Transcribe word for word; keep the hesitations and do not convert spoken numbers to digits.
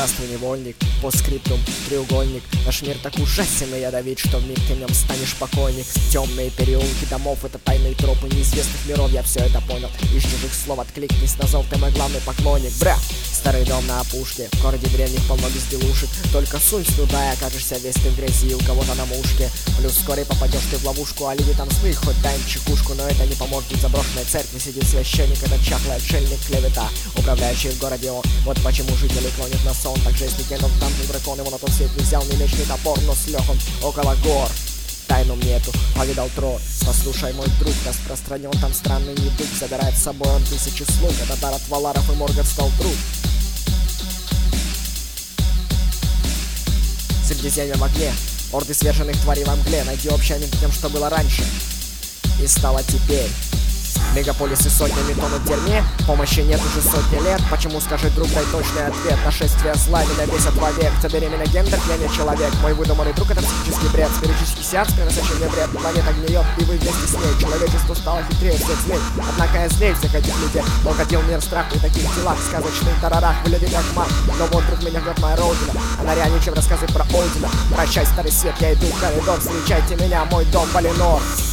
Здравствуй, невольник, постскриптум, треугольник. Наш мир так ужасен и ядовит, что вмиг ты в нем станешь покойник. Темные переулки домов — это тайные тропы неизвестных миров. Я все это понял, из чужих слов откликнись на зов, ты мой главный поклонник. Бра! Старый дом на опушке, в городе древних полно безделушек. Только сунь туда и окажешься весь ты в грязи у кого-то на мушке. Плюс вскоре попадешь ты в ловушку, а люди там злые, хоть дай им чекушку. Но это не поможет, в заброшенной церкви сидит священник. Это чахлый отшельник, клевета, управляющий в городе он. Вот почему жители клонят на сон. Также если генов там не дракон, его на тот свет не взял ни меч, ни топор, но слег он около гор. Тайну мне эту повидал трон. Послушай, мой друг, распространен там странный недуг. Забирает с собой он тысячи слуг. Это дар от Валаров, и Моргот стал труд. Средиземье в огне, орды сверженных тварей во мгле. Найди общее между тем, что было раньше и стало теперь. Мегаполисы сотнями тонут в дерьме, помощи нет уже сотни лет. Почему, скажи, друг, дай точный ответ. Нашествие зла меня бесит вовек. Забери меня гендер, я не человек. Мой выдуманный друг — это психический бред. Сферический сеанс, приносящий мне бред. Планета гниет, и вы вместе с ней. Человечество стало хитрее всех злей. Однако я злей всех этих людей. Угодил мир страху и таких делах. Сказочный тарарах, выглядит как маг. Но вот друг меня ждет моя родина. Она реальнее, чем рассказы про Ольдина. Прощай, старый свет, я иду в коридор. Встречайте меня, мой дом Валинор.